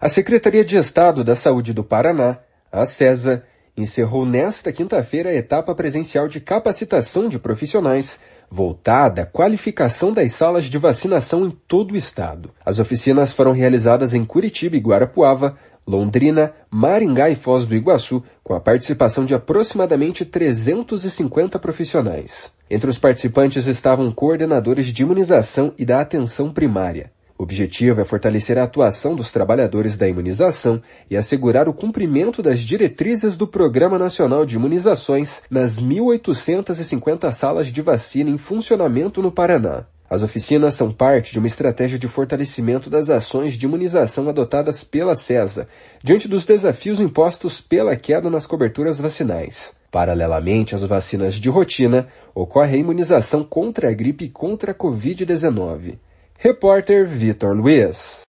A Secretaria de Estado da Saúde do Paraná, a SESA, encerrou nesta quinta-feira a etapa presencial de capacitação de profissionais voltada à qualificação das salas de vacinação em todo o estado. As oficinas foram realizadas em Curitiba e Guarapuava, Londrina, Maringá e Foz do Iguaçu, com a participação de aproximadamente 350 profissionais. Entre os participantes estavam coordenadores de imunização e da atenção primária. O objetivo é fortalecer a atuação dos trabalhadores da imunização e assegurar o cumprimento das diretrizes do Programa Nacional de Imunizações nas 1.850 salas de vacina em funcionamento no Paraná. As oficinas são parte de uma estratégia de fortalecimento das ações de imunização adotadas pela SESA, diante dos desafios impostos pela queda nas coberturas vacinais. Paralelamente às vacinas de rotina, ocorre a imunização contra a gripe e contra a Covid-19. Repórter Vitor Luiz.